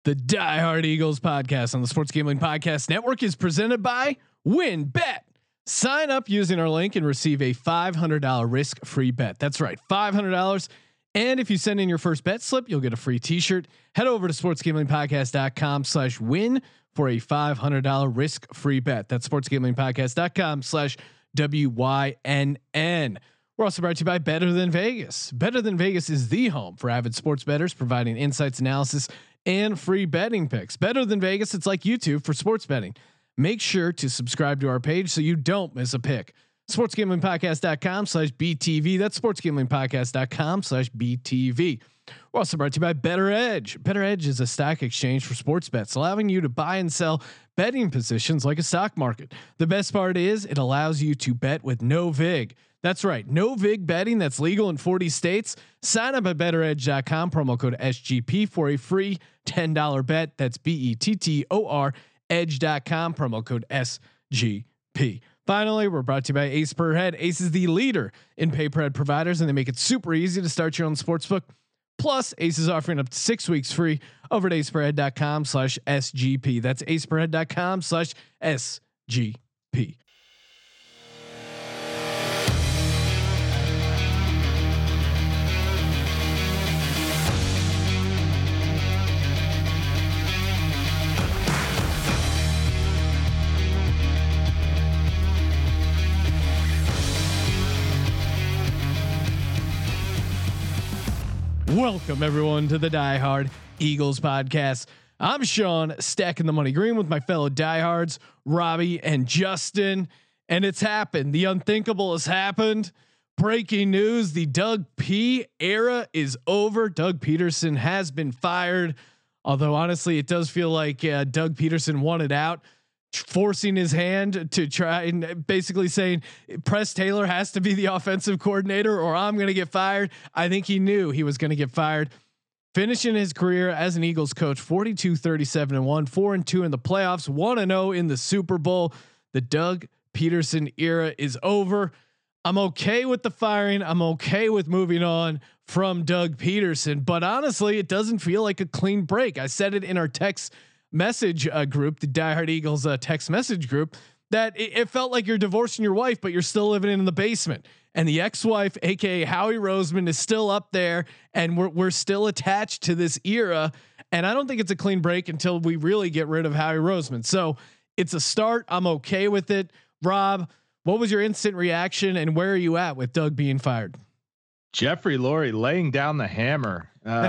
The Die Hard Eagles podcast on the Sports Gambling Podcast Network is presented by WynnBET. Sign up using our link and receive a $500 risk-free bet. That's right, $500. And if you send in your first bet slip, you'll get a free t-shirt. Head over to sportsgamblingpodcast.com/win for a $500 risk-free bet. That's sportsgamblingpodcast.com/WYNN. We're also brought to you by Better Than Vegas. Better Than Vegas is the home for avid sports bettors, providing insights, analysis, and free betting picks. Better Than Vegas, it's like YouTube for sports betting. Make sure to subscribe to our page so you don't miss a pick. sportsgamblingpodcast.com/BTV. That's sportsgamblingpodcast.com/BTV. We're also brought to you by Better Edge. Better Edge is a stock exchange for sports bets, allowing you to buy and sell betting positions like a stock market. The best part is it allows you to bet with no VIG. That's right, no VIG betting that's legal in 40 states. Sign up at betteredge.com, promo code SGP for a free $10 bet. That's BETTOR edge.com, promo code SGP. Finally, we're brought to you by Ace Per Head. Ace is the leader in pay per head providers, and they make it super easy to start your own sportsbook. Plus, Ace is offering up to 6 weeks free over at aceperhead.com/SGP. That's aceperhead.com/SGP. Welcome everyone to the Die Hard Eagles podcast. I'm Sean, stacking the money green with my fellow diehards, Robbie and Justin, and it's happened. The unthinkable has happened. Breaking news: the Doug P era is over. Doug Peterson has been fired. Although honestly, it does feel like Doug Peterson wanted out, forcing his hand to try and basically saying Press Taylor has to be the offensive coordinator or I'm going to get fired. I think he knew he was going to get fired. Finishing his career as an Eagles coach, 42-37-1, 4-2 in the playoffs, 1-0 in the Super Bowl. The Doug Peterson era is over. I'm okay with the firing. I'm okay with moving on from Doug Peterson, but honestly, it doesn't feel like a clean break. I said it in our text message group, the Die Hard Eagles text message group, that it felt like you're divorcing your wife, but you're still living in the basement. And the ex-wife, aka Howie Roseman, is still up there, and we're still attached to this era. And I don't think it's a clean break until we really get rid of Howie Roseman. So it's a start. I'm okay with it. Rob, what was your instant reaction, and where are you at with Doug being fired? Jeffrey Lurie laying down the hammer.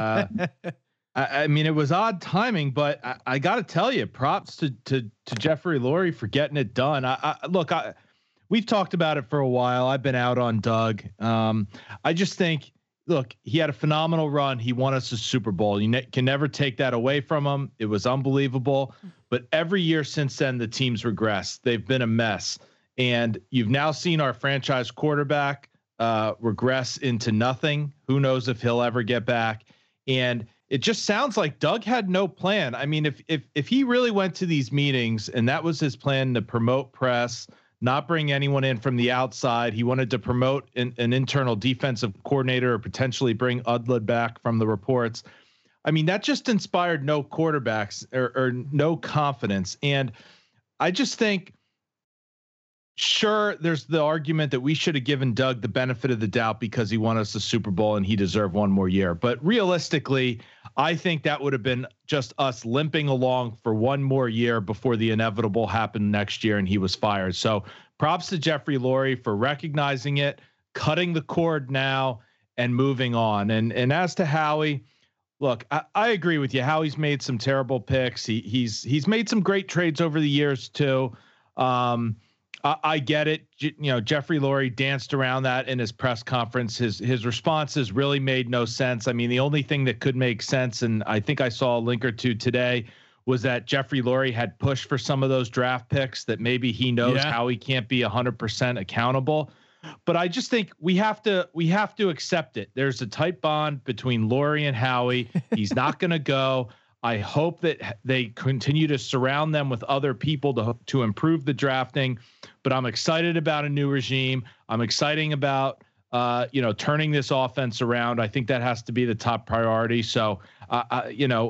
I mean, it was odd timing, but I got to tell you, props to Jeffrey Lurie for getting it done. We've talked about it for a while. I've been out on Doug. I just think, look, he had a phenomenal run. He won us a Super Bowl. You can never take that away from him. It was unbelievable. But every year since then, the team's regressed. They've been a mess. And you've now seen our franchise quarterback regress into nothing. Who knows if he'll ever get back? And it just sounds like Doug had no plan. I mean, if he really went to these meetings and that was his plan to promote Press, not bring anyone in from the outside, he wanted to promote an internal defensive coordinator or potentially bring Udlid back from the reports. I mean, that just inspired no quarterbacks or no confidence. And I just think, sure, there's the argument that we should have given Doug the benefit of the doubt because he won us the Super Bowl and he deserved one more year. But realistically, I think that would have been just us limping along for one more year before the inevitable happened next year and he was fired. So props to Jeffrey Lurie for recognizing it, cutting the cord now, and moving on. And as to Howie, look, I agree with you. Howie's made some terrible picks. He's made some great trades over the years too. I get it. Jeffrey Lurie danced around that in his press conference. His responses really made no sense. I mean, the only thing that could make sense, and I think I saw a link or two today, was that Jeffrey Lurie had pushed for some of those draft picks that maybe he knows how he can't be 100% accountable. But I just think we have to accept it. There's a tight bond between Lurie and Howie. He's not going to go. I hope that they continue to surround them with other people to improve the drafting. But I'm excited about a new regime. I'm excited about turning this offense around. I think that has to be the top priority. So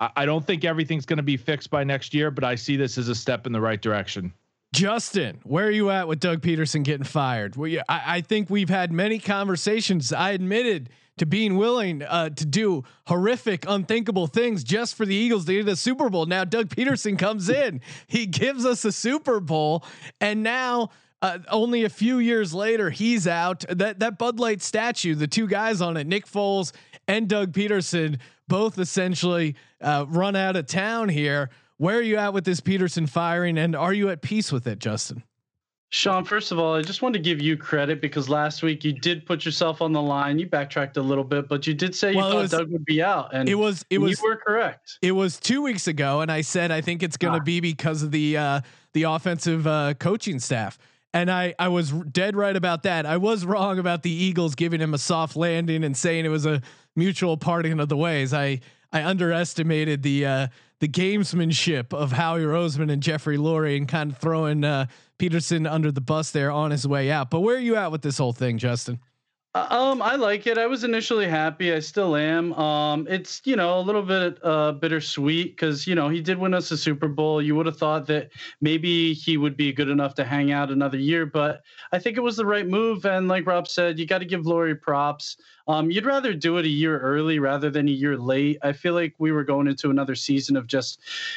I don't think everything's going to be fixed by next year, but I see this as a step in the right direction. Justin, where are you at with Doug Peterson getting fired? I think we've had many conversations. I admitted to being willing to do horrific, unthinkable things just for the Eagles to get a Super Bowl. Now Doug Peterson comes in, he gives us a Super Bowl, and now only a few years later he's out. That Bud Light statue, the two guys on it, Nick Foles and Doug Peterson, both essentially run out of town here. Where are you at with this Peterson firing, and are you at peace with it, Justin? Sean, first of all, I just wanted to give you credit because last week you did put yourself on the line. You backtracked a little bit, but you did say you thought Doug would be out, and you were correct. It was 2 weeks ago, and I said I think it's going to be because of the offensive coaching staff, and I was dead right about that. I was wrong about the Eagles giving him a soft landing and saying it was a mutual parting of the ways. I underestimated the gamesmanship of Howie Roseman and Jeffrey Lurie and kind of throwing Peterson under the bus there on his way out. But where are you at with this whole thing, Justin? I like it. I was initially happy. I still am. It's, a little bit bittersweet because, he did win us a Super Bowl. You would have thought that maybe he would be good enough to hang out another year, but I think it was the right move. And like Rob said, you got to give Lurie props. You'd rather do it a year early rather than a year late. I feel like we were going into another season of just,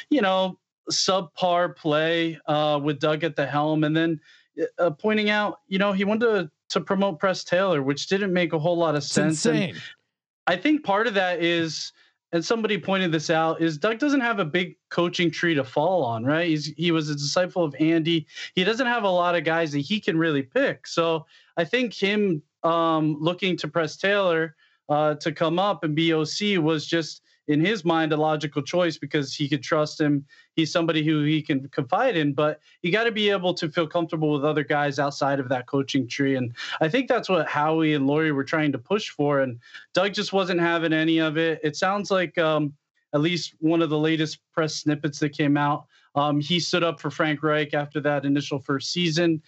subpar play with Doug at the helm. And then pointing out, he wanted to promote Press Taylor, which didn't make a whole lot of sense. And I think part of that is, and somebody pointed this out, is Doug doesn't have a big coaching tree to fall on, right? He was a disciple of Andy. He doesn't have a lot of guys that he can really pick. So I think him looking to Press Taylor to come up and be OC was just, in his mind, a logical choice because he could trust him. He's somebody who he can confide in, but you got to be able to feel comfortable with other guys outside of that coaching tree. And I think that's what Howie and Lurie were trying to push for. And Doug just wasn't having any of it. It sounds like at least one of the latest press snippets that came out, he stood up for Frank Reich after that initial first season.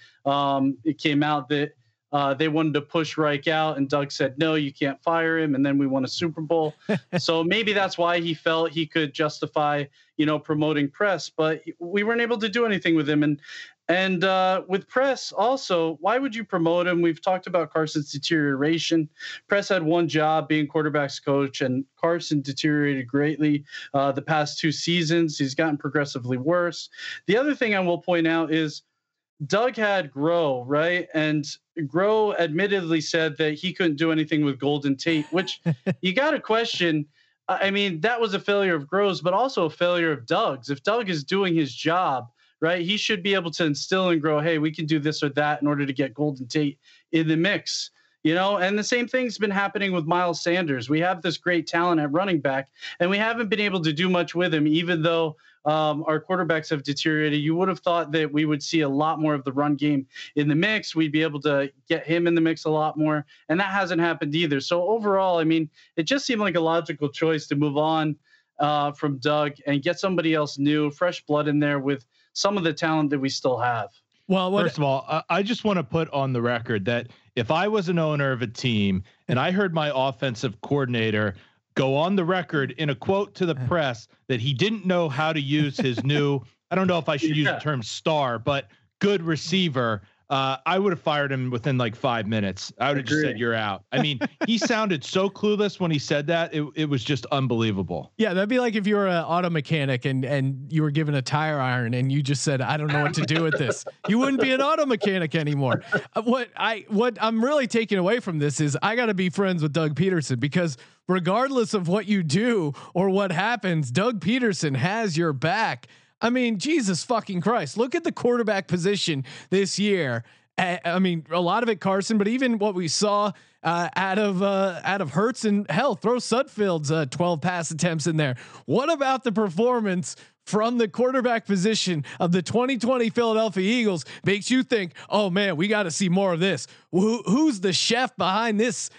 It came out that they wanted to push Reich out, and Doug said, no, you can't fire him. And then we won a Super Bowl. So maybe that's why he felt he could justify, promoting Press, but we weren't able to do anything with him. And with Press also, why would you promote him? We've talked about Carson's deterioration. Press had one job being quarterback's coach, and Carson deteriorated greatly the past 2 seasons. He's gotten progressively worse. The other thing I will point out is Doug had Groh, right? And Groh admittedly said that he couldn't do anything with Golden Tate, which you got to question. I mean, that was a failure of Groh's, but also a failure of Doug's. If Doug is doing his job, right, he should be able to instill and grow, hey, we can do this or that in order to get Golden Tate in the mix. And the same thing's been happening with Miles Sanders. We have this great talent at running back, and we haven't been able to do much with him, even though our quarterbacks have deteriorated. You would have thought that we would see a lot more of the run game in the mix. We'd be able to get him in the mix a lot more, and that hasn't happened either. So overall, I mean, it just seemed like a logical choice to move on from Doug and get somebody else new, fresh blood in there with some of the talent that we still have. Well, first of all, I just want to put on the record that if I was an owner of a team and I heard my offensive coordinator go on the record in a quote to the press that he didn't know how to use his new, I don't know if I should use the term star, but good receiver, I would have fired him within like 5 minutes. I would have just said, you're out. I mean, he sounded so clueless when he said that. It was just unbelievable. Yeah. That'd be like if you were an auto mechanic and you were given a tire iron and you just said, I don't know what to do with this. You wouldn't be an auto mechanic anymore. What I'm really taking away from this is I got to be friends with Doug Peterson, because regardless of what you do or what happens, Doug Peterson has your back. I mean, Jesus fucking Christ. Look at the quarterback position this year. I mean, a lot of it Carson, but even what we saw out of Hurts, and hell, throw Sudfeld's 12 pass attempts in there. What about the performance from the quarterback position of the 2020 Philadelphia Eagles makes you think, oh man, we got to see more of this? Who's the chef behind this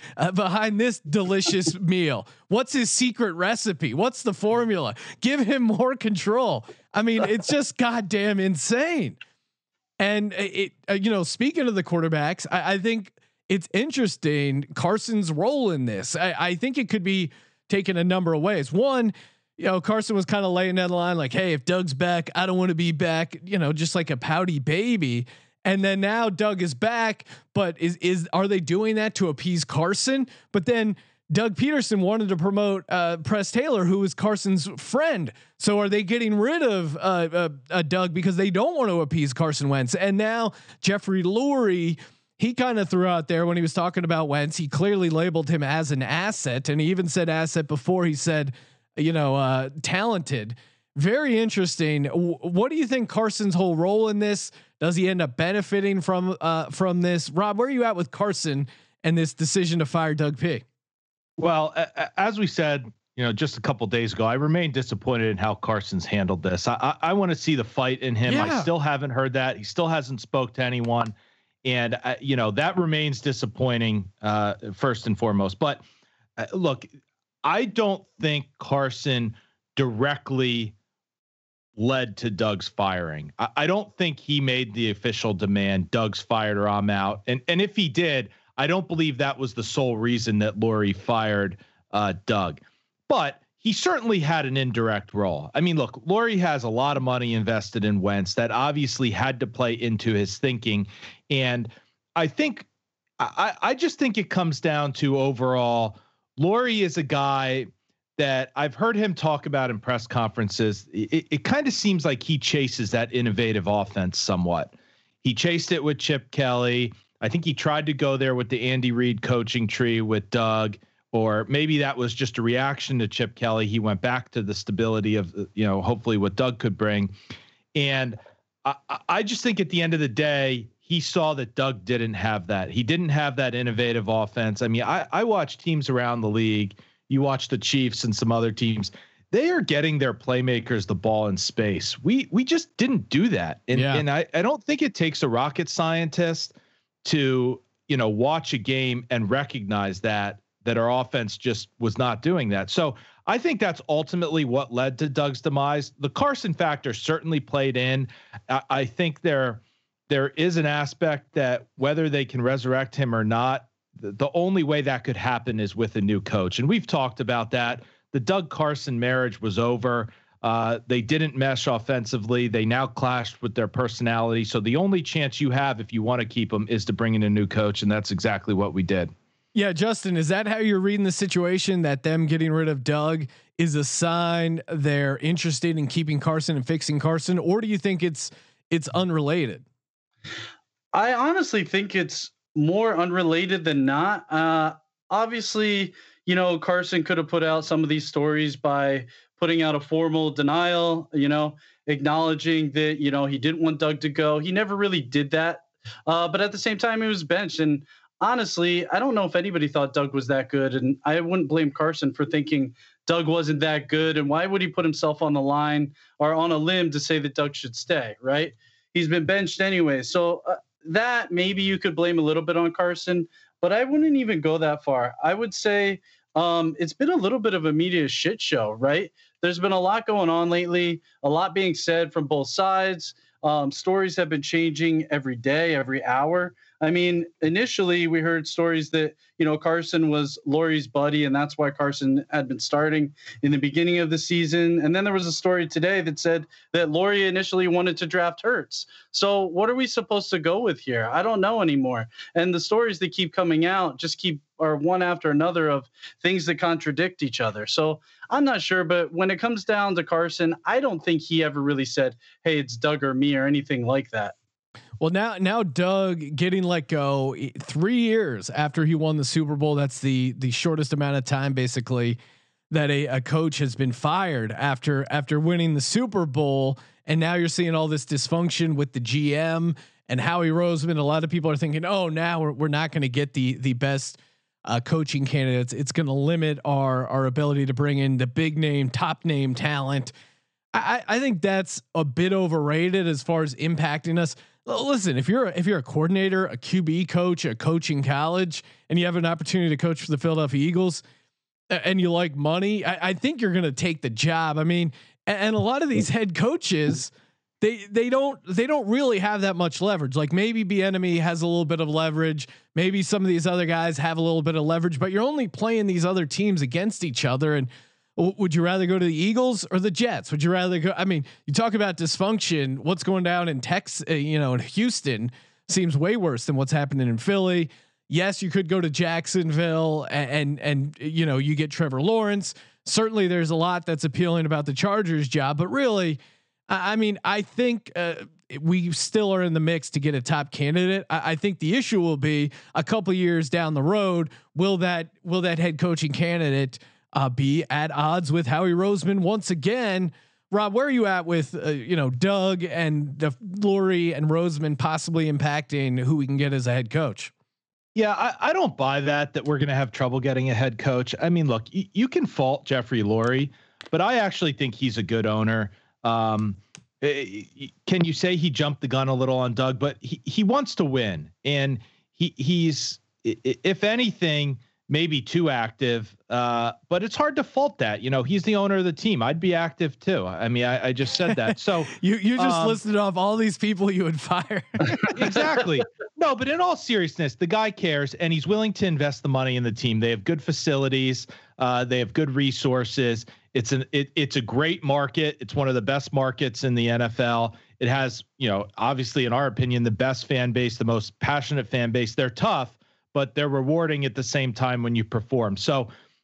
delicious meal? What's his secret recipe? What's the formula? Give him more control. I mean, it's just goddamn insane. And speaking of the quarterbacks, I think it's interesting Carson's role in this. I think it could be taken a number of ways. One, Carson was kind of laying down the line like, hey, if Doug's back, I don't want to be back, just like a pouty baby. And then now Doug is back, but are they doing that to appease Carson? But then Doug Peterson wanted to promote Press Taylor, who is Carson's friend. So are they getting rid of Doug because they don't want to appease Carson Wentz? And now Jeffrey Lurie, he kind of threw out there when he was talking about Wentz, he clearly labeled him as an asset, and he even said asset before he said, talented. Very interesting. What do you think Carson's whole role in this? Does he end up benefiting from this? Rob, where are you at with Carson and this decision to fire Doug P? Well, as we said, just a couple days ago, I remain disappointed in how Carson's handled this. I want to see the fight in him. Yeah. I still haven't heard that. He still hasn't spoke to anyone. And, that remains disappointing first and foremost. But look, I don't think Carson directly led to Doug's firing. I don't think he made the official demand, Doug's fired or I'm out. And if he did, I don't believe that was the sole reason that Lurie fired Doug. But he certainly had an indirect role. I mean, look, Lurie has a lot of money invested in Wentz that obviously had to play into his thinking. And I think, I just think it comes down to overall, Lurie is a guy that I've heard him talk about in press conferences. It kind of seems like he chases that innovative offense somewhat. He chased it with Chip Kelly. I think he tried to go there with the Andy Reid coaching tree with Doug, or maybe that was just a reaction to Chip Kelly. He went back to the stability of, hopefully what Doug could bring. And I just think at the end of the day, he saw that Doug didn't have that. He didn't have that innovative offense. I mean, I watch teams around the league. You watch the Chiefs and some other teams. They are getting their playmakers the ball in space. We just didn't do that. And I don't think it takes a rocket scientist to, watch a game and recognize that our offense just was not doing that. So I think that's ultimately what led to Doug's demise. The Carson factor certainly played in. I think there is an aspect that whether they can resurrect him or not, the only way that could happen is with a new coach. And we've talked about that. The Doug Carson marriage was over. They didn't mesh offensively. They now clashed with their personality. So the only chance you have, if you want to keep them, is to bring in a new coach. And that's exactly what we did. Yeah. Justin, is that how you're reading the situation, that them getting rid of Doug is a sign they're interested in keeping Carson and fixing Carson? Or do you think it's unrelated? I honestly think it's more unrelated than not. Obviously, Carson could have put out some of these stories by putting out a formal denial, acknowledging that, he didn't want Doug to go. He never really did that. But at the same time, he was benched. And honestly, I don't know if anybody thought Doug was that good. And I wouldn't blame Carson for thinking Doug wasn't that good. And why would he put himself on the line or on a limb to say that Doug should stay, right? He's been benched anyway. So that maybe you could blame a little bit on Carson, but I wouldn't even go that far. I would say it's been a little bit of a media shit show, right? There's been a lot going on lately, a lot being said from both sides. Stories have been changing every day, every hour. I mean, initially we heard stories that, Carson was Lurie's buddy, and that's why Carson had been starting in the beginning of the season. And then there was a story today that said that Lurie initially wanted to draft Hurts. So what are we supposed to go with here? I don't know anymore. And the stories that keep coming out just are one after another of things that contradict each other. So I'm not sure, but when it comes down to Carson, I don't think he ever really said, hey, it's Doug or me or anything like that. Well, now Doug getting let go 3 years after he won the Super Bowl. That's the shortest amount of time basically that a coach has been fired after winning the Super Bowl. And now you're seeing all this dysfunction with the GM and Howie Roseman. A lot of people are thinking, oh, now we're not going to get the best coaching candidates. It's going to limit our ability to bring in the big name, top name talent. I think that's a bit overrated as far as impacting us. Listen, if you're a coordinator, a QB coach, a coach in college, and you have an opportunity to coach for the Philadelphia Eagles, and you like money, I think you're going to take the job. I mean, and a lot of these head coaches, they don't really have that much leverage. Like maybe Bieniemy has a little bit of leverage, maybe some of these other guys have a little bit of leverage, but you're only playing these other teams against each other. And Would you rather go to the Eagles or the Jets? Would you rather go? I mean, you talk about dysfunction. What's going down in Texas, in Houston seems way worse than what's happening in Philly. Yes, you could go to Jacksonville and you get Trevor Lawrence. Certainly there's a lot that's appealing about the Chargers job, but really, I mean, I think we still are in the mix to get a top candidate. I think the issue will be a couple years down the road. Will that head coaching candidate be at odds with Howie Roseman once again? Rob, where are you at with Doug and the Lurie and Roseman possibly impacting who we can get as a head coach? Yeah, I don't buy that we're going to have trouble getting a head coach. I mean, look, you can fault Jeffrey Lurie, but I actually think he's a good owner. Can you say he jumped the gun a little on Doug? But he wants to win, and he's if anything maybe too active. But it's hard to fault that. He's the owner of the team. I'd be active too. I mean, I just said that. So you just listed off all these people you would fire. Exactly. No, but in all seriousness, the guy cares and he's willing to invest the money in the team. They have good facilities. They have good resources. It's a great market. It's one of the best markets in the NFL. It has, obviously in our opinion, the best fan base, the most passionate fan base. They're tough, but they're rewarding at the same time when you perform. So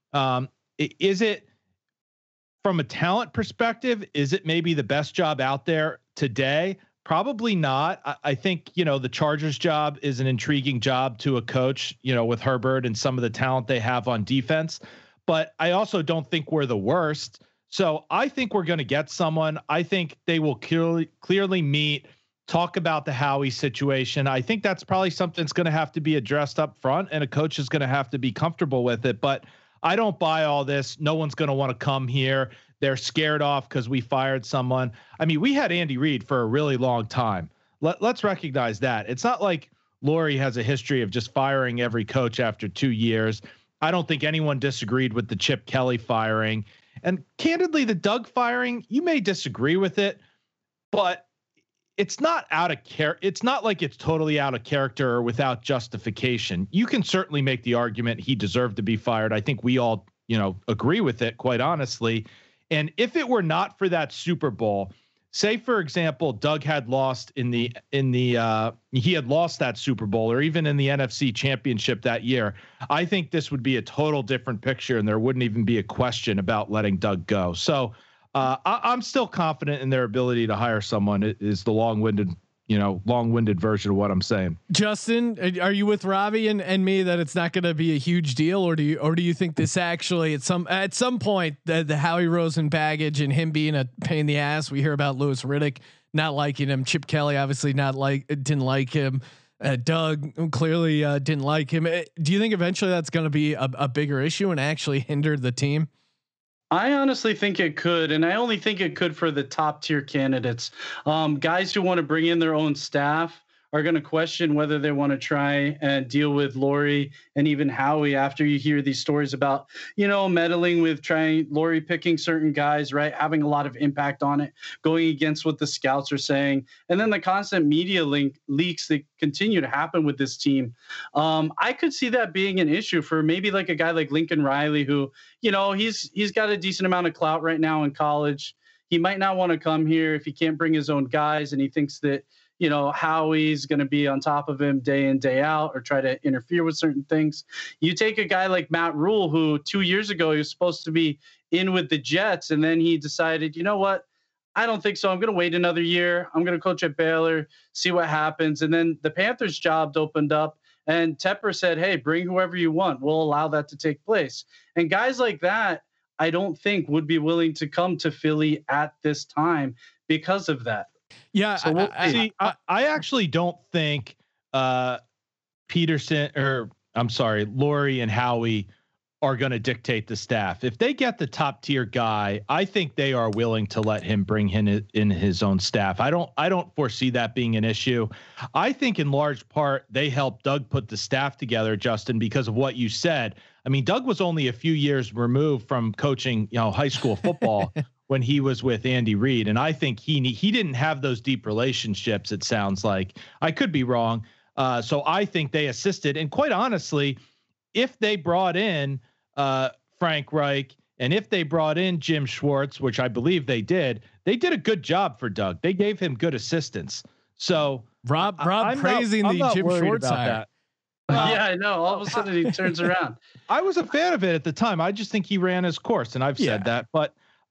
is it from a talent perspective, is it maybe the best job out there today? Probably not. I think, the Chargers job is an intriguing job to a coach, with Herbert and some of the talent they have on defense, but I also don't think we're the worst. So I think we're going to get someone. I think they will clearly meet, talk about the Howie situation. I think that's probably something that's going to have to be addressed up front, and a coach is going to have to be comfortable with it. But I don't buy all this. No one's going to want to come here. They're scared off because we fired someone. I mean, we had Andy Reid for a really long time. Let's recognize that. It's not like Lurie has a history of just firing every coach after 2 years. I don't think anyone disagreed with the Chip Kelly firing. And candidly, the Doug firing, you may disagree with it, but it's not out of It's not like it's totally out of character or without justification. You can certainly make the argument he deserved to be fired. I think we all, agree with it, quite honestly. And if it were not for that Super Bowl, say for example, Doug had lost he had lost that Super Bowl, or even in the NFC Championship that year, I think this would be a total different picture, and there wouldn't even be a question about letting Doug go. So I'm still confident in their ability to hire someone. It is the long-winded version of what I'm saying. Justin, are you with Robbie and me that it's not going to be a huge deal, or do you think this actually at some point the Howie Roseman baggage and him being a pain in the ass? We hear about Louis Riddick not liking him, Chip Kelly obviously didn't like him, Doug clearly didn't like him. Do you think eventually that's going to be a bigger issue and actually hinder the team? I honestly think it could, and I only think it could for the top tier candidates. Guys who want to bring in their own staff are going to question whether they want to try and deal with Lurie and even Howie after you hear these stories about, meddling with Lurie picking certain guys, right? Having a lot of impact on it, going against what the scouts are saying. And then the constant media leaks that continue to happen with this team. I could see that being an issue for maybe like a guy like Lincoln Riley, who, he's got a decent amount of clout right now in college. He might not want to come here if he can't bring his own guys and he thinks that, Howie's going to be on top of him day in, day out, or try to interfere with certain things. You take a guy like Matt Rule, who 2 years ago, he was supposed to be in with the Jets. And then he decided, you know what? I don't think so. I'm going to wait another year. I'm going to coach at Baylor, see what happens. And then the Panthers job opened up and Tepper said, hey, bring whoever you want. We'll allow that to take place. And guys like that, I don't think would be willing to come to Philly at this time because of that. Yeah, so I actually don't think Lurie and Howie are going to dictate the staff. If they get the top tier guy, I think they are willing to let him bring in his own staff. I don't foresee that being an issue. I think in large part they helped Doug put the staff together, Justin, because of what you said. I mean, Doug was only a few years removed from coaching, high school football when he was with Andy Reid. And I think he didn't have those deep relationships. It sounds like. I could be wrong. So I think they assisted. And quite honestly, if they brought in Frank Reich And if they brought in Jim Schwartz, which I believe they did a good job for Doug. They gave him good assistance. So Rob praising the Jim Schwartz hire. Yeah, I know. All of a sudden he turns around. I was a fan of it at the time. I just think he ran his course, and I've said that. But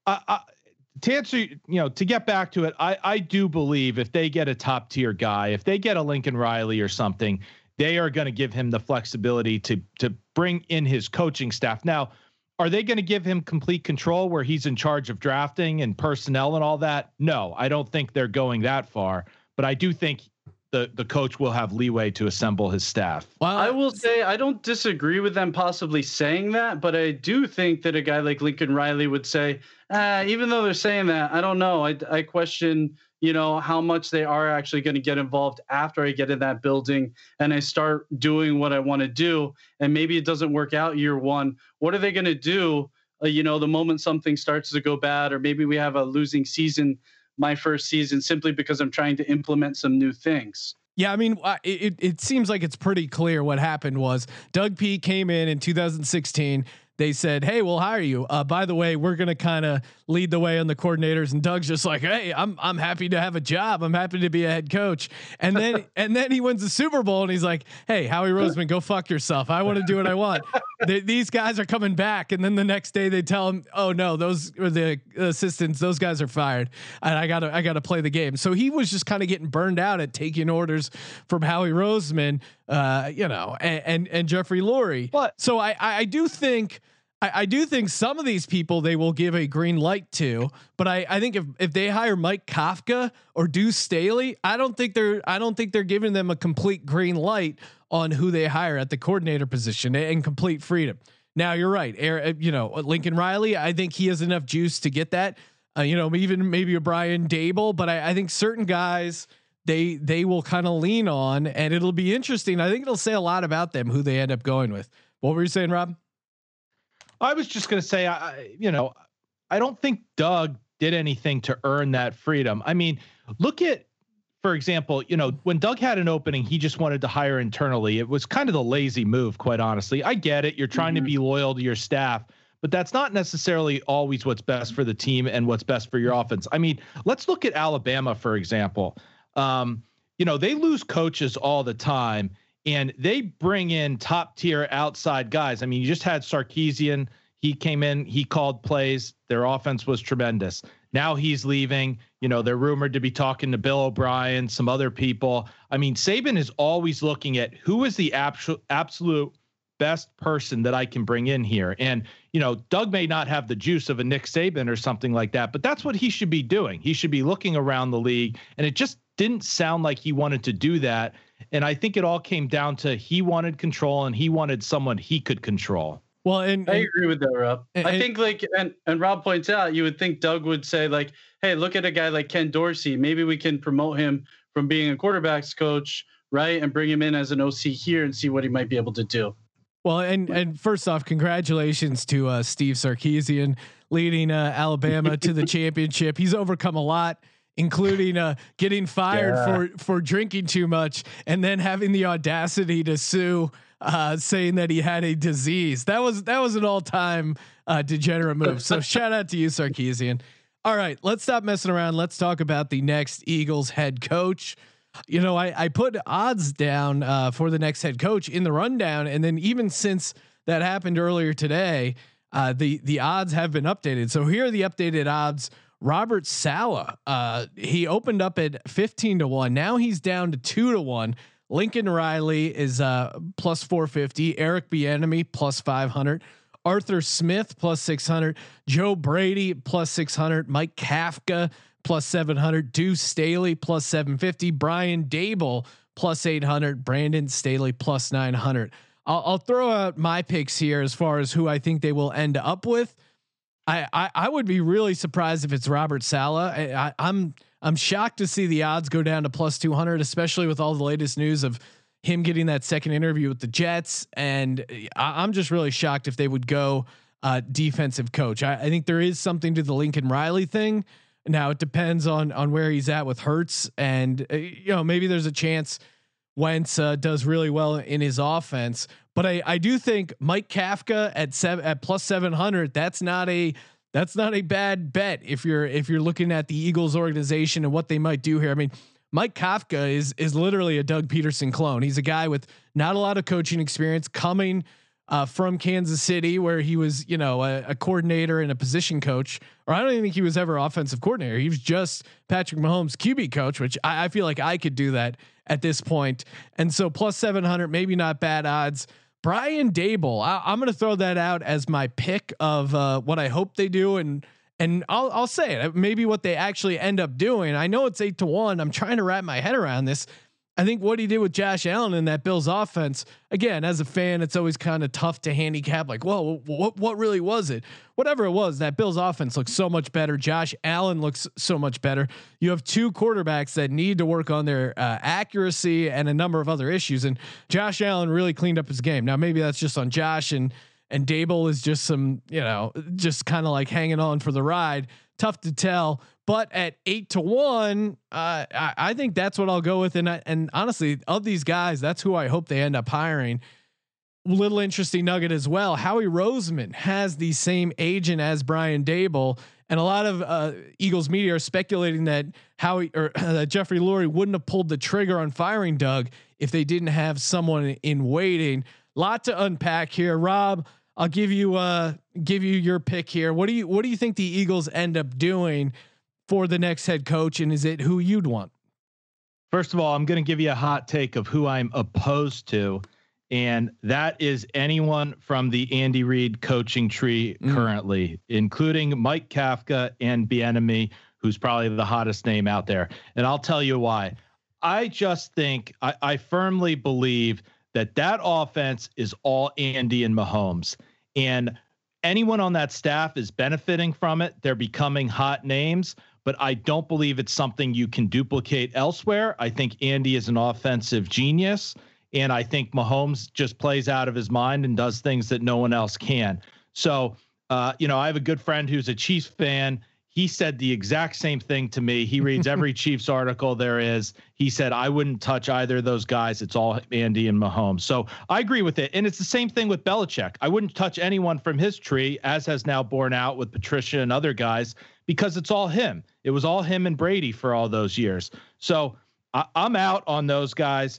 to answer, to get back to it, I do believe if they get a top tier guy, if they get a Lincoln Riley or something, they are going to give him the flexibility to bring in his coaching staff. Now, are they going to give him complete control where he's in charge of drafting and personnel and all that? No, I don't think they're going that far, but I do think the coach will have leeway to assemble his staff. Well, I will say I don't disagree with them possibly saying that, but I do think that a guy like Lincoln Riley would say, even though they're saying that, I don't know. I question, how much they are actually going to get involved after I get in that building and I start doing what I want to do. And maybe it doesn't work out year one. What are they going to do? The moment something starts to go bad, or maybe we have a losing season, my first season, simply because I'm trying to implement some new things. Yeah, I mean, it seems like it's pretty clear what happened was Doug P came in 2016. They said, "Hey, we'll hire you. By the way, we're going to kind of lead the way on the coordinators." And Doug's just like, "Hey, I'm happy to have a job. I'm happy to be a head coach." And then he wins the Super Bowl and he's like, "Hey, Howie Roseman, go fuck yourself. I want to do what I want." These guys are coming back, and then the next day they tell him, "Oh no, those are the assistants. Those guys are fired, and I gotta play the game." So he was just kind of getting burned out at taking orders from Howie Roseman, and Jeffrey Lurie. But so I do think. I do think some of these people they will give a green light to, but I think if they hire Mike Kafka or Deuce Staley, I don't think they're giving them a complete green light on who they hire at the coordinator position and complete freedom. Now you're right, Lincoln Riley. I think he has enough juice to get that. Even maybe a Brian Daboll, but I think certain guys they will kind of lean on, and it'll be interesting. I think it'll say a lot about them who they end up going with. What were you saying, Rob? I was just going to say, I don't think Doug did anything to earn that freedom. I mean, look at, for example, when Doug had an opening, he just wanted to hire internally. It was kind of the lazy move, quite honestly. I get it. You're trying to be loyal to your staff, but that's not necessarily always what's best for the team and what's best for your offense. I mean, let's look at Alabama, for example. They lose coaches all the time. And they bring in top tier outside guys. I mean, you just had Sarkisian. He came in, he called plays. Their offense was tremendous. Now he's leaving. They're rumored to be talking to Bill O'Brien, some other people. I mean, Saban is always looking at who is the absolute best person that I can bring in here. And, Doug may not have the juice of a Nick Saban or something like that, but that's what he should be doing. He should be looking around the league. And it just didn't sound like he wanted to do that. And I think it all came down to he wanted control and he wanted someone he could control. Well, and I agree with that, Rob. I think and Rob points out, you would think Doug would say like, "Hey, look at a guy like Ken Dorsey. Maybe we can promote him from being a quarterbacks coach, right, and bring him in as an OC here and see what he might be able to do." Well, and first off, congratulations to Steve Sarkisian leading Alabama to the championship. He's overcome a lot, including getting fired for drinking too much and then having the audacity to sue, saying that he had a disease. That was an all-time degenerate move. So shout out to you, Sarkisian. All right, let's stop messing around. Let's talk about the next Eagles head coach. I put odds down for the next head coach in the rundown, and then even since that happened earlier today, the odds have been updated. So here are the updated odds. Robert Saleh, he opened up at 15-1. Now he's down to 2-1. Lincoln Riley is plus 450. Eric Bieniemy plus 500. Arthur Smith plus 600. Joe Brady plus 600. Mike Kafka plus 700. Deuce Staley plus 750. Brian Daboll plus 800. Brandon Staley plus 900. I'll throw out my picks here as far as who I think they will end up with. I would be really surprised if it's Robert Saleh. I'm shocked to see the odds go down to plus 200, especially with all the latest news of him getting that second interview with the Jets. And I'm just really shocked if they would go defensive coach. I think there is something to the Lincoln Riley thing. Now it depends on where he's at with Hurts, and maybe there's a chance Wentz does really well in his offense. But I do think Mike Kafka at plus 700. That's not a bad bet if you're looking at the Eagles organization and what they might do here. I mean, Mike Kafka is literally a Doug Peterson clone. He's a guy with not a lot of coaching experience, coming from Kansas City, where he was, a coordinator and a position coach, or I don't even think he was ever offensive coordinator. He was just Patrick Mahomes' QB coach, which I feel like I could do that at this point. And so plus 700, maybe not bad odds. Brian Daboll, I'm going to throw that out as my pick of what I hope they do. And I'll say it, maybe what they actually end up doing. I know it's 8-1. I'm trying to wrap my head around this. I think what he did with Josh Allen in that Bills offense, again, as a fan, it's always kind of tough to handicap. Like, well, what really was it? Whatever it was, that Bills offense looks so much better. Josh Allen looks so much better. You have two quarterbacks that need to work on their accuracy and a number of other issues. And Josh Allen really cleaned up his game. Now, maybe that's just on Josh, and Daboll is just some, just kind of like hanging on for the ride. Tough to tell. But at 8-1, I think that's what I'll go with. And honestly, of these guys, that's who I hope they end up hiring. Little interesting nugget as well. Howie Roseman has the same agent as Brian Daboll, and a lot of Eagles media are speculating that that Jeffrey Lurie wouldn't have pulled the trigger on firing Doug if they didn't have someone in waiting. Lot to unpack here, Rob. I'll give you your pick here. What do you think the Eagles end up doing for the next head coach, and is it who you'd want? First of all, I'm going to give you a hot take of who I'm opposed to, and that is anyone from the Andy Reid coaching tree currently, including Mike Kafka and Bieniemy, who's probably the hottest name out there. And I'll tell you why. I just think I firmly believe that offense is all Andy and Mahomes, and anyone on that staff is benefiting from it. They're becoming hot names, but I don't believe it's something you can duplicate elsewhere. I think Andy is an offensive genius, and I think Mahomes just plays out of his mind and does things that no one else can. So, I have a good friend who's a Chiefs fan. He said the exact same thing to me. He reads every Chiefs article there is. He said, I wouldn't touch either of those guys. It's all Andy and Mahomes. So I agree with it. And it's the same thing with Belichick. I wouldn't touch anyone from his tree, as has now borne out with Patricia and other guys, because it's all him. It was all him and Brady for all those years. So I'm out on those guys.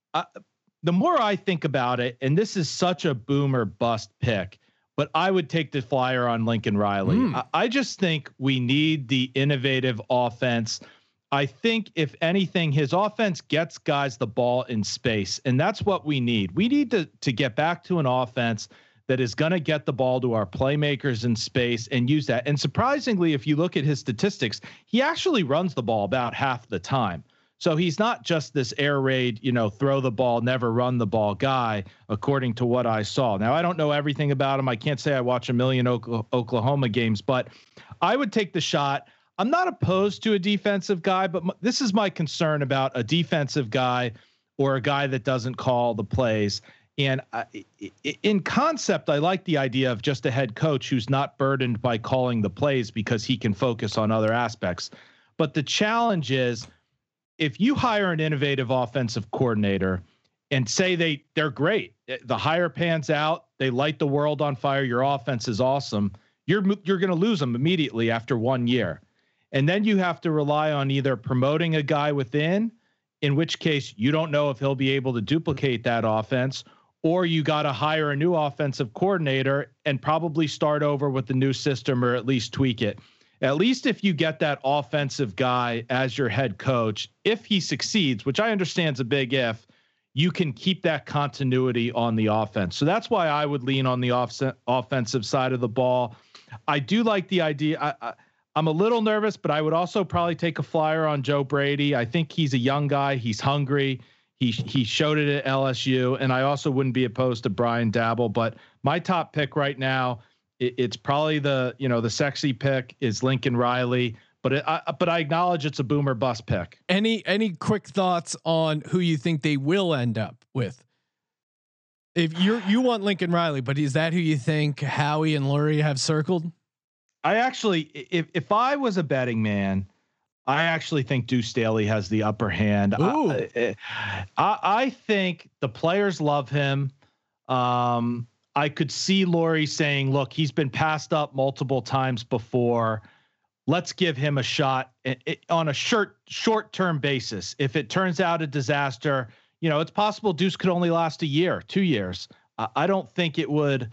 The more I think about it, and this is such a boomer bust pick, but I would take the flyer on Lincoln Riley. I just think we need the innovative offense. I think if anything, his offense gets guys the ball in space, and that's what we need. We need to get back to an offense that is going to get the ball to our playmakers in space and use that. And surprisingly, if you look at his statistics, he actually runs the ball about half the time. So he's not just this air raid, throw the ball, never run the ball guy, according to what I saw. Now, I don't know everything about him. I can't say I watch a million Oklahoma games, but I would take the shot. I'm not opposed to a defensive guy, but this is my concern about a defensive guy or a guy that doesn't call the plays. And in concept, I like the idea of just a head coach who's not burdened by calling the plays because he can focus on other aspects. But the challenge is, if you hire an innovative offensive coordinator and say they're great, the hire pans out, they light the world on fire, your offense is awesome, you're going to lose them immediately after 1 year. And then you have to rely on either promoting a guy within, in which case you don't know if he'll be able to duplicate that offense, or you got to hire a new offensive coordinator and probably start over with the new system, or at least tweak it. At least if you get that offensive guy as your head coach, if he succeeds, which I understand is a big if, you can keep that continuity on the offense. So that's why I would lean on the offensive side of the ball. I do like the idea. I'm a little nervous, but I would also probably take a flyer on Joe Brady. I think he's a young guy. He's hungry. He showed it at LSU, and I also wouldn't be opposed to Brian Daboll. But my top pick right now, it's probably the sexy pick is Lincoln Riley, but I acknowledge it's a boomer bust pick. Any quick thoughts on who you think they will end up with? If you want Lincoln Riley, but is that who you think Howie and Lurie have circled? I actually, if I was a betting man, I actually think Deuce Staley has the upper hand. I think the players love him. I could see Lurie saying, look, he's been passed up multiple times before. Let's give him a shot on a short-term basis. If it turns out a disaster, it's possible Deuce could only last a year, 2 years. I don't think it would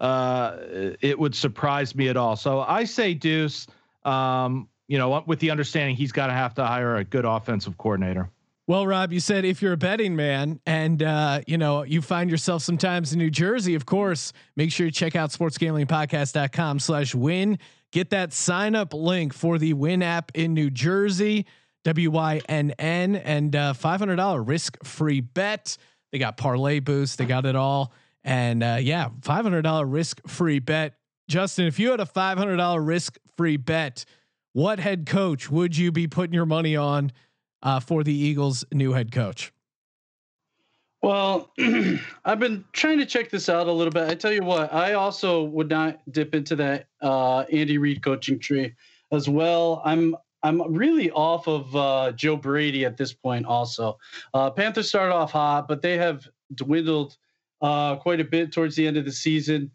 surprise me at all. So I say Deuce, with the understanding he's got to have to hire a good offensive coordinator. Well, Rob, you said if you're a betting man and you find yourself sometimes in New Jersey, of course, make sure you check out sportsgamblingpodcast.com/win. Get that sign up link for the Win app in New Jersey, WYNN, and $500 risk free bet. They got parlay boost. They got it all. And $500 risk free bet. Justin, if you had a $500 risk free bet, what head coach would you be putting your money on for the Eagles' new head coach? Well, I've been trying to check this out a little bit. I tell you what, I also would not dip into that Andy Reid coaching tree as well. I'm really off of Joe Brady at this point. Also, Panthers started off hot, but they have dwindled quite a bit towards the end of the season.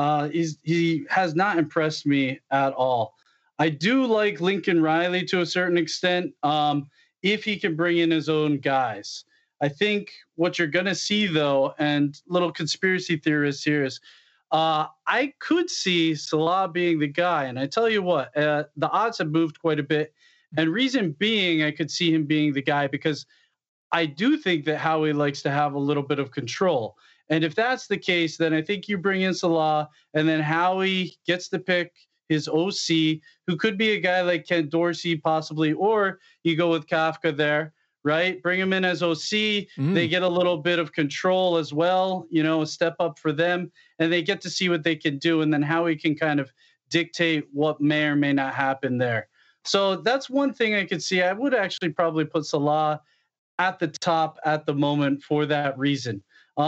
He has not impressed me at all. I do like Lincoln Riley to a certain extent. If he can bring in his own guys. I think what you're going to see, though, and little conspiracy theorist here is I could see Salah being the guy. And I tell you what, the odds have moved quite a bit. And reason being, I could see him being the guy because I do think that Howie likes to have a little bit of control. And if that's the case, then I think you bring in Salah and then Howie gets to pick his OC, who could be a guy like Ken Dorsey possibly, or you go with Kafka there, right? Bring him in as OC. They get a little bit of control as well, a step up for them, and they get to see what they can do. And then Howie can kind of dictate what may or may not happen there. So that's one thing I could see. I would actually probably put Salah at the top at the moment for that reason.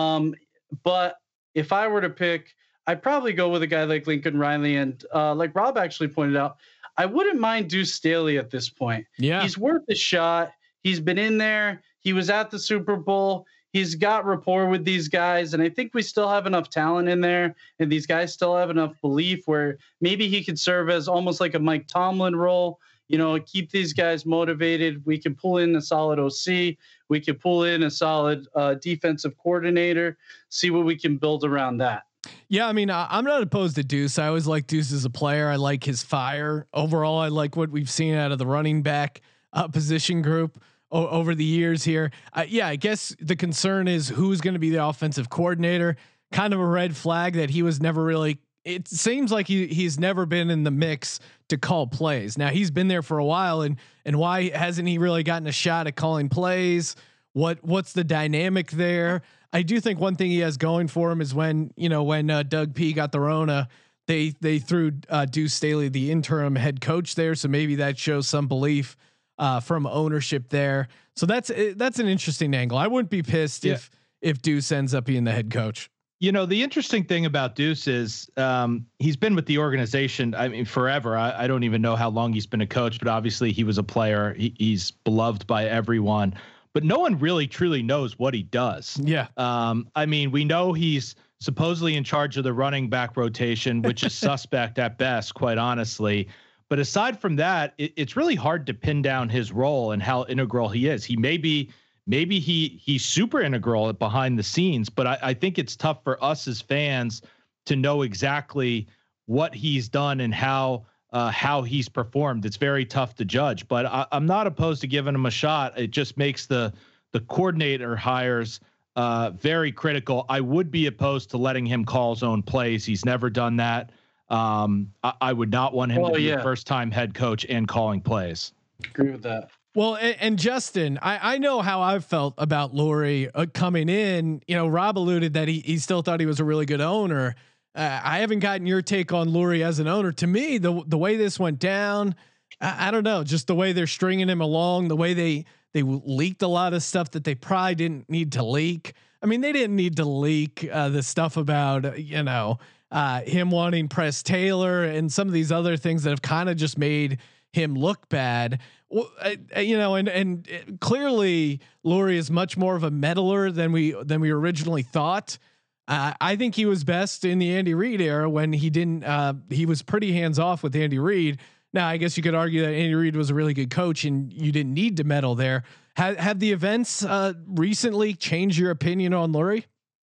But if I were to pick, I'd probably go with a guy like Lincoln Riley. And like Rob actually pointed out, I wouldn't mind Deuce Staley at this point. Yeah. He's worth a shot. He's been in there. He was at the Super Bowl. He's got rapport with these guys. And I think we still have enough talent in there. And these guys still have enough belief where maybe he could serve as almost like a Mike Tomlin role, keep these guys motivated. We can pull in a solid OC. We can pull in a solid defensive coordinator, see what we can build around that. Yeah, I mean, I'm not opposed to Deuce. I always like Deuce as a player. I like his fire. Overall, I like what we've seen out of the running back position group over the years here. I guess the concern is who's going to be the offensive coordinator. Kind of a red flag that he was never really. It seems like he's never been in the mix to call plays. Now he's been there for a while, and why hasn't he really gotten a shot at calling plays? What's the dynamic there? I do think one thing he has going for him is when Doug P got the Rona, they threw Deuce Staley, the interim head coach, there. So maybe that shows some belief from ownership there. So that's an interesting angle. I wouldn't be pissed if Deuce ends up being the head coach. The interesting thing about Deuce is he's been with the organization, I mean, forever. I don't even know how long he's been a coach, but obviously he was a player. He's beloved by everyone. But no one really truly knows what he does. Yeah. I mean, we know he's supposedly in charge of the running back rotation, which is suspect at best, quite honestly. But aside from that, it's really hard to pin down his role and how integral he is. He maybe he's super integral behind the scenes, but I think it's tough for us as fans to know exactly what he's done and how he's performed. It's very tough to judge, but I'm not opposed to giving him a shot. It just makes the coordinator hires very critical. I would be opposed to letting him call his own plays. He's never done that. I would not want him to be a first-time head coach and calling plays. Agree with that. Well, and Justin, I know how I've felt about Lurie coming in. Rob alluded that he still thought he was a really good owner. I haven't gotten your take on Lurie as an owner. To me, the way this went down, I don't know, just the way they're stringing him along, the way they leaked a lot of stuff that they probably didn't need to leak. I mean, they didn't need to leak the stuff about him wanting Press Taylor and some of these other things that have kind of just made him look bad. And clearly Lurie is much more of a meddler than we originally thought. I think he was best in the Andy Reid era when he didn't. He was pretty hands off with Andy Reid. Now, I guess you could argue that Andy Reid was a really good coach and you didn't need to meddle there. Have the events recently changed your opinion on Lurie?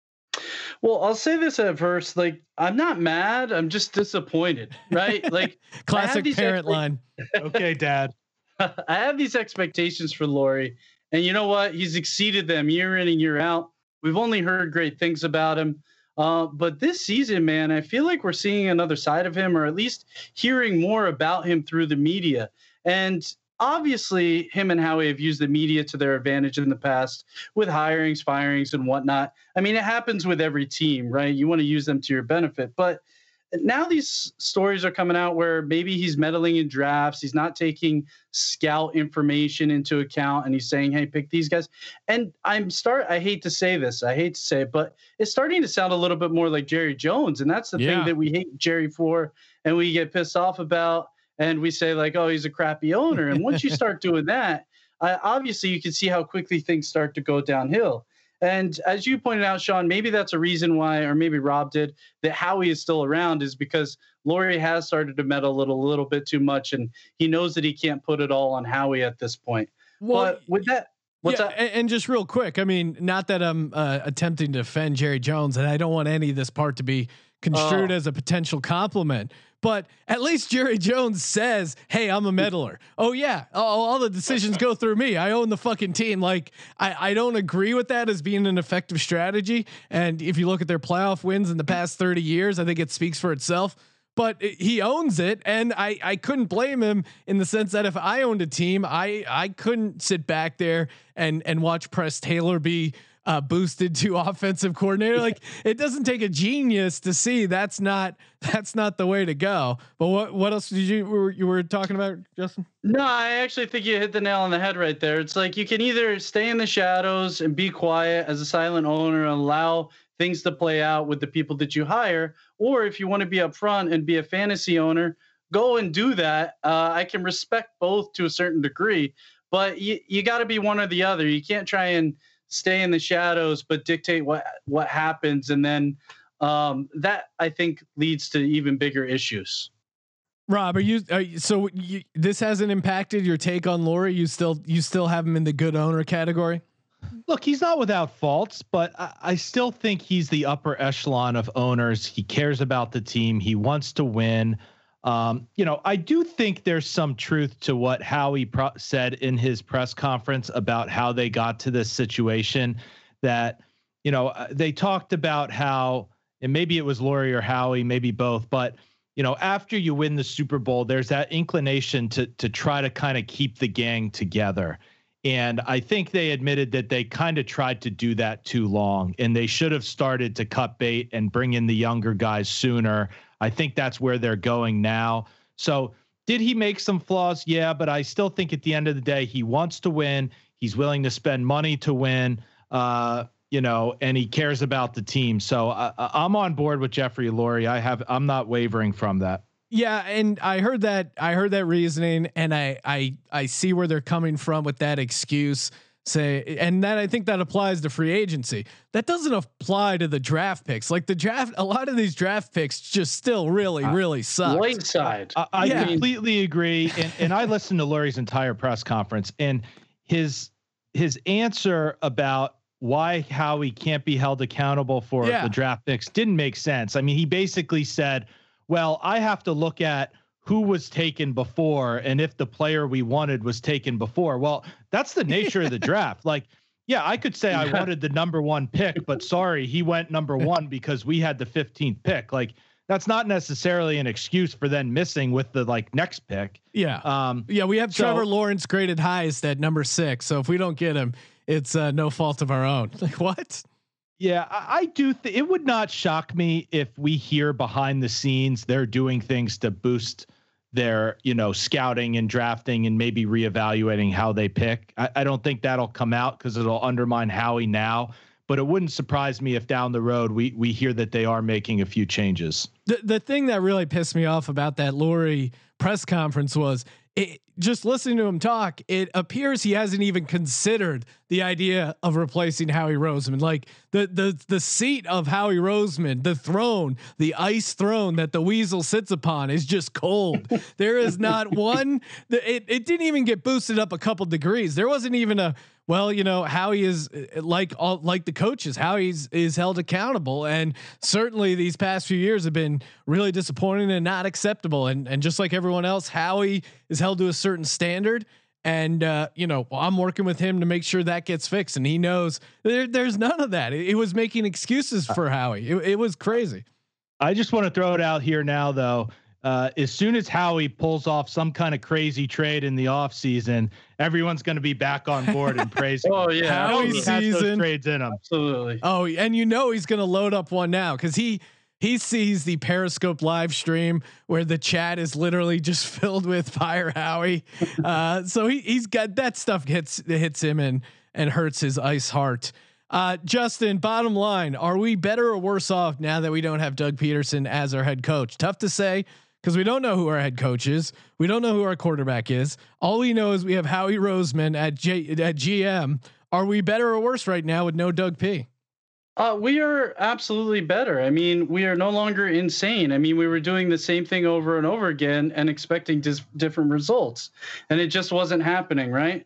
Well, I'll say this at first, like, I'm not mad. I'm just disappointed, right? Like classic parent line. Okay, Dad. I have these expectations for Lurie, and you know what? He's exceeded them year in and year out. We've only heard great things about him. But this season, man, I feel like we're seeing another side of him, or at least hearing more about him through the media. And obviously, him and Howie have used the media to their advantage in the past with hirings, firings, and whatnot. I mean, it happens with every team, right? You want to use them to your benefit. But now these stories are coming out where maybe he's meddling in drafts. He's not taking scout information into account, and he's saying, hey, pick these guys. And I hate to say this, but it's starting to sound a little bit more like Jerry Jones. And that's the thing that we hate Jerry for, and we get pissed off about, and we say like, oh, he's a crappy owner. And once you start doing that, obviously you can see how quickly things start to go downhill. And as you pointed out, Sean, maybe that's a reason why, or maybe Rob did, that Howie is still around is because Lurie has started to meddle a little bit too much, and he knows that he can't put it all on Howie at this point. Well, but with that, what's that? And just real quick, I mean, not that I'm attempting to defend Jerry Jones, and I don't want any of this part to be construed as a potential compliment. But at least Jerry Jones says, hey, I'm a meddler. Oh yeah. All the decisions go through me. I own the fucking team. Like I don't agree with that as being an effective strategy. And if you look at their playoff wins in the past 30 years, I think it speaks for itself, but he owns it. And I couldn't blame him in the sense that if I owned a team, I couldn't sit back there and watch Press Taylor be boosted to offensive coordinator. Like it doesn't take a genius to see that's not the way to go. But what else did you were talking about, Justin? No, I actually think you hit the nail on the head right there. It's like you can either stay in the shadows and be quiet as a silent owner and allow things to play out with the people that you hire, or if you want to be upfront and be a fantasy owner, go and do that. I can respect both to a certain degree, but you got to be one or the other. You can't try and stay in the shadows, but dictate what happens. And then that I think leads to even bigger issues. Rob, this hasn't impacted your take on Lurie? You still have him in the good owner category? Look, he's not without faults, but I still think he's the upper echelon of owners. He cares about the team. He wants to win. I do think there's some truth to what Howie said in his press conference about how they got to this situation, that, they talked about how, and maybe it was Lurie or Howie, maybe both, but, after you win the Super Bowl, there's that inclination to try to kind of keep the gang together. And I think they admitted that they kind of tried to do that too long, and they should have started to cut bait and bring in the younger guys sooner. I think that's where they're going now. So did he make some flaws? Yeah, but I still think at the end of the day, he wants to win. He's willing to spend money to win, and he cares about the team. So I'm on board with Jeffrey Lurie. I'm not wavering from that. Yeah, and I heard that reasoning, and I see where they're coming from with that excuse. And then I think that applies to free agency. That doesn't apply to the draft picks. Like a lot of these draft picks just still really suck. White side. I completely agree. And I listened to Lurie's entire press conference, and his answer about why Howie can't be held accountable for the draft picks didn't make sense. I mean, he basically said, well, I have to look at who was taken before and if the player we wanted was taken before. Well, that's the nature of the draft. Like, yeah, I could say I wanted the number 1 pick, but sorry, he went number 1 because we had the 15th pick. Like, that's not necessarily an excuse for then missing with the next pick. Yeah. We have Trevor Lawrence graded highest at number 6. So if we don't get him, it's no fault of our own. Like, what? Yeah, I do. It would not shock me if we hear behind the scenes they're doing things to boost their, scouting and drafting and maybe reevaluating how they pick. I don't think that'll come out because it'll undermine Howie now. But it wouldn't surprise me if down the road we hear that they are making a few changes. The thing that really pissed me off about that Lurie press conference was just listening to him talk, it appears he hasn't even considered the idea of replacing Howie Roseman. Like the seat of Howie Roseman, the throne, the ice throne that the Weasel sits upon is just cold. There is not one. It didn't even get boosted up a couple degrees. There wasn't even a, well, you know, Howie is like the coaches. Howie is held accountable, and certainly these past few years have been really disappointing and not acceptable. And just like everyone else, Howie is held to a certain standard, and you know, I'm working with him to make sure that gets fixed. And he knows there's none of that. It was making excuses for Howie. It was crazy. I just want to throw it out here now, though. As soon as Howie pulls off some kind of crazy trade in the offseason, everyone's going to be back on board and praising. Oh yeah, Howie season trades in him. Absolutely. Oh, and you know he's going to load up one now because he sees the Periscope live stream where the chat is literally just filled with Fire Howie. So he's got that stuff hits him and hurts his ice heart. Justin, bottom line, are we better or worse off now that we don't have Doug Peterson as our head coach? Tough to say, because we don't know who our head coach is. We don't know who our quarterback is. All we know is we have Howie Roseman at GM. Are we better or worse right now with no Doug P? We are absolutely better. I mean, we are no longer insane. I mean, we were doing the same thing over and over again and expecting different results, and it just wasn't happening, right?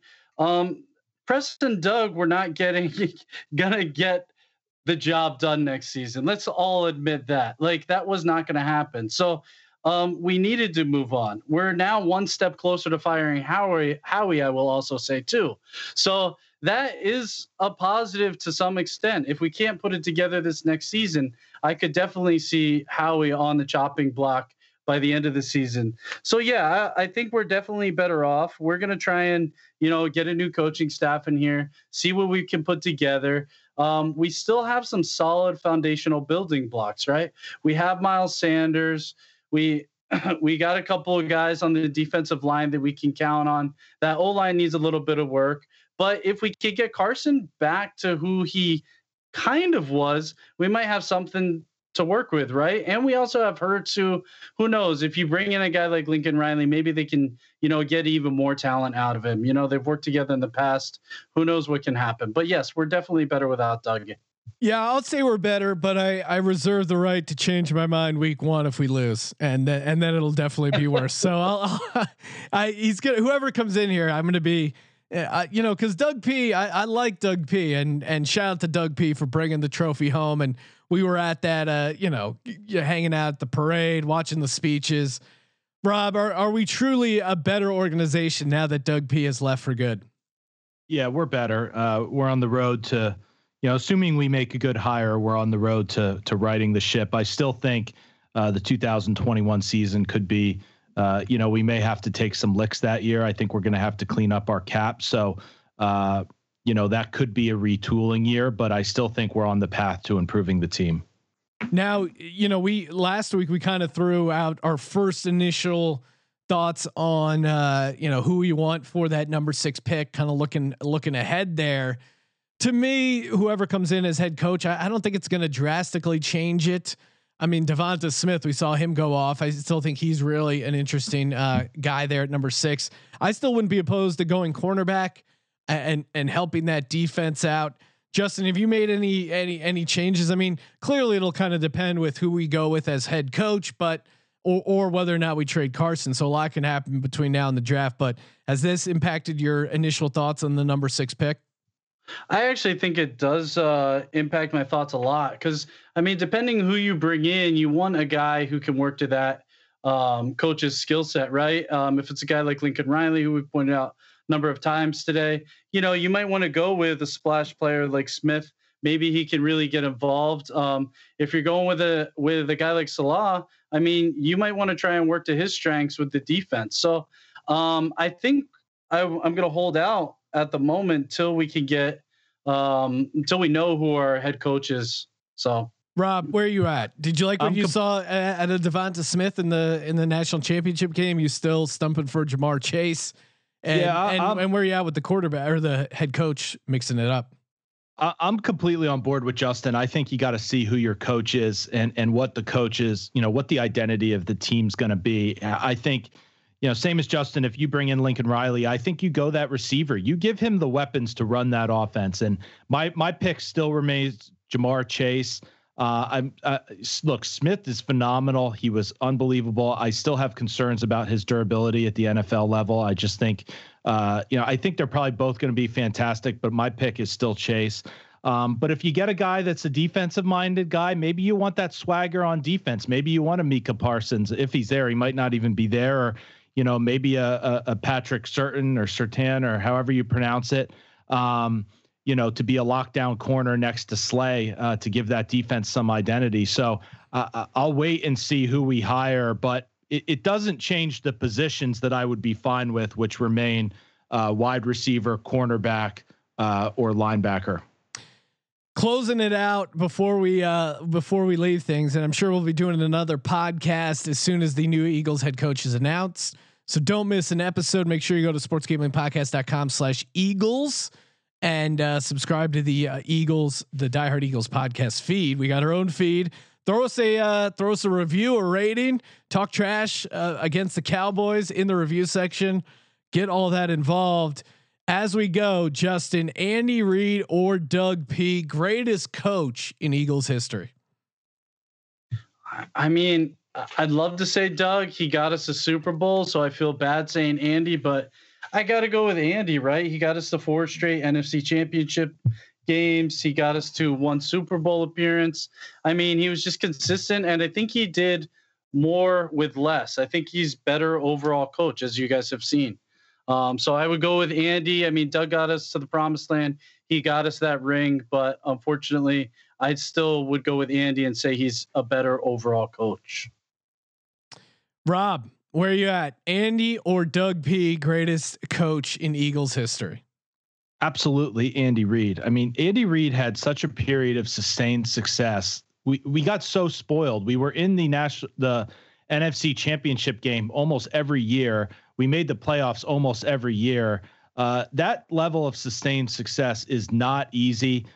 Preston Doug were not gonna get the job done next season. Let's all admit that. Like, that was not going to happen. So we needed to move on. We're now one step closer to firing Howie, I will also say too. So that is a positive to some extent. If we can't put it together this next season, I could definitely see Howie on the chopping block by the end of the season. So yeah, I think we're definitely better off. We're going to try and, you know, get a new coaching staff in here, see what we can put together. We still have some solid foundational building blocks, right? We have Miles Sanders. We got a couple of guys on the defensive line that we can count on. That O-line needs a little bit of work, but if we could get Carson back to who he kind of was, we might have something to work with, right? And we also have Hurts, who knows, if you bring in a guy like Lincoln Riley, maybe they can, you know, get even more talent out of him. You know, they've worked together in the past. Who knows what can happen? But yes, we're definitely better without Doug. Yeah, I'll say we're better, but I reserve the right to change my mind week 1 if we lose, and then it'll definitely be worse. So he's gonna, whoever comes in here, I'm gonna be, you know, because Doug P, I like Doug P, and shout out to Doug P for bringing the trophy home. And we were at that, you know, hanging out at the parade, watching the speeches. Rob, are we truly a better organization now that Doug P has left for good? Yeah, we're better. We're on the road to, you know, assuming we make a good hire, we're on the road to righting the ship. I still think the 2021 season could be, you know, we may have to take some licks that year. I think we're going to have to clean up our cap. So, you know, that could be a retooling year, but I still think we're on the path to improving the team. Now, you know, last week we kind of threw out our first initial thoughts on, you know, who we want for that number 6 pick, kind of looking ahead there. To me, whoever comes in as head coach, I don't think it's going to drastically change it. I mean, Devonta Smith, we saw him go off. I still think he's really an interesting guy there at number 6. I still wouldn't be opposed to going cornerback and helping that defense out. Justin, have you made any changes? I mean, clearly it'll kind of depend with who we go with as head coach, but or whether or not we trade Carson. So a lot can happen between now and the draft. But has this impacted your initial thoughts on the number 6 pick? I actually think it does impact my thoughts a lot, because I mean, depending who you bring in, you want a guy who can work to that coach's skill set, right? If it's a guy like Lincoln Riley, who we've pointed out a number of times today, you know, you might want to go with a splash player like Smith. Maybe he can really get involved. If you're going with a guy like Salah, I mean, you might want to try and work to his strengths with the defense. So I think I'm going to hold out at the moment till we can get until we know who our head coach is. So Rob, where are you at? Did you like what you saw at a Devonta Smith in the national championship game? You still stumping for Jamar Chase, and and where are you at with the quarterback or the head coach mixing it up? I'm completely on board with Justin. I think you got to see who your coach is and what the coach is, you know, what the identity of the team's going to be. I think, same as Justin, if you bring in Lincoln Riley, I think you go that receiver. You give him the weapons to run that offense. And my pick still remains Jamar Chase. Look, Smith is phenomenal. He was unbelievable. I still have concerns about his durability at the NFL level. I just think, I think they're probably both going to be fantastic, but my pick is still Chase. But if you get a guy that's a defensive minded guy, maybe you want that swagger on defense. Maybe you want a Micah Parsons. If he's there, he might not even be there, or, maybe a Patrick Surtain or however you pronounce it, to be a lockdown corner next to Slay, to give that defense some identity. So I'll wait and see who we hire, but it doesn't change the positions that I would be fine with, which remain wide receiver, cornerback, or linebacker. Closing it out before we leave things, and I'm sure we'll be doing another podcast as soon as the new Eagles head coach is announced. So don't miss an episode. Make sure you go to sportsgamblingpodcast.com/Eagles and subscribe to the the Die Hard Eagles podcast feed. We got our own feed. Throw us a review, a rating, talk trash against the Cowboys in the review section. Get all that involved. As we go, Justin, Andy Reid or Doug P, greatest coach in Eagles history? I mean, I'd love to say Doug. He got us a Super Bowl, so I feel bad saying Andy, but I got to go with Andy, right? He got us to 4 straight NFC Championship games. He got us to 1 Super Bowl appearance. I mean, he was just consistent, and I think he did more with less. I think he's better overall coach, as you guys have seen. So I would go with Andy. I mean, Doug got us to the promised land. He got us that ring, but unfortunately, I still would go with Andy and say he's a better overall coach. Rob, where are you at? Andy or Doug P, greatest coach in Eagles history? Absolutely, Andy Reid. I mean, Andy Reid had such a period of sustained success. We got so spoiled. We were in the NFC Championship game almost every year. We made the playoffs almost every year. That level of sustained success is not easy.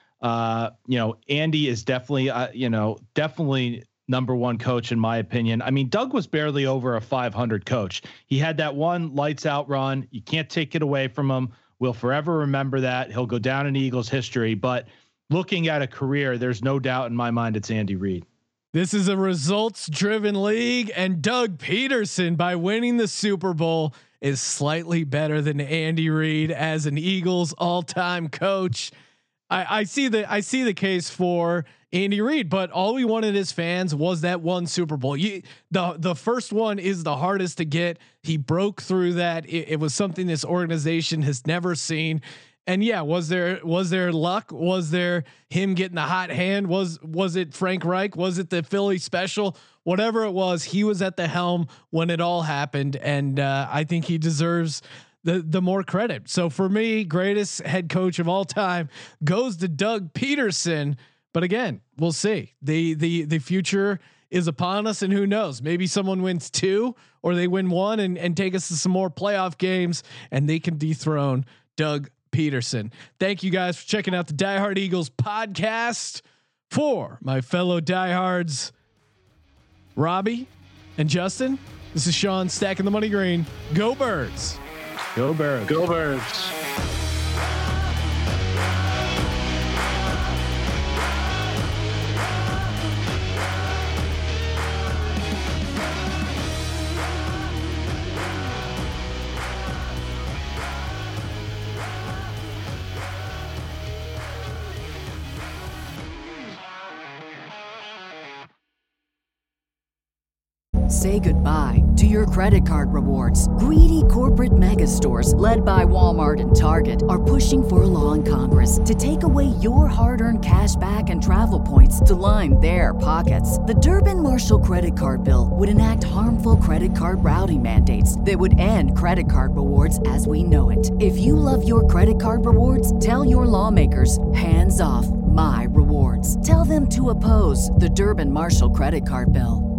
Andy is definitely, definitely number one coach in my opinion. I mean, Doug was barely over a 500 coach. He had that one lights out run. You can't take it away from him. We'll forever remember that. He'll go down in Eagles history, but looking at a career, there's no doubt in my mind it's Andy Reid. This is a results-driven league, and Doug Peterson, by winning the Super Bowl, is slightly better than Andy Reid as an Eagles all-time coach. I see the case for Andy Reid, but all we wanted as fans was that 1 Super Bowl. The first one is the hardest to get. He broke through that. It was something this organization has never seen. And yeah, was there luck? Was there him getting the hot hand? Was it Frank Reich? Was it the Philly special? Whatever it was, he was at the helm when it all happened. And I think he deserves the more credit. So for me, greatest head coach of all time goes to Doug Peterson. But again, we'll see. The future is upon us, and who knows? Maybe someone wins 2 or they win 1 and take us to some more playoff games, and they can dethrone Doug Peterson. Thank you guys for checking out the Die Hard Eagles podcast. For my fellow diehards, Robbie and Justin, this is Sean stacking the money green. Go Birds. Go Birds. Go Birds. Say goodbye to your credit card rewards. Greedy corporate mega stores, led by Walmart and Target, are pushing for a law in Congress to take away your hard-earned cash back and travel points to line their pockets. The Durbin-Marshall credit card bill would enact harmful credit card routing mandates that would end credit card rewards as we know it. If you love your credit card rewards, tell your lawmakers, hands off my rewards. Tell them to oppose the Durbin-Marshall credit card bill.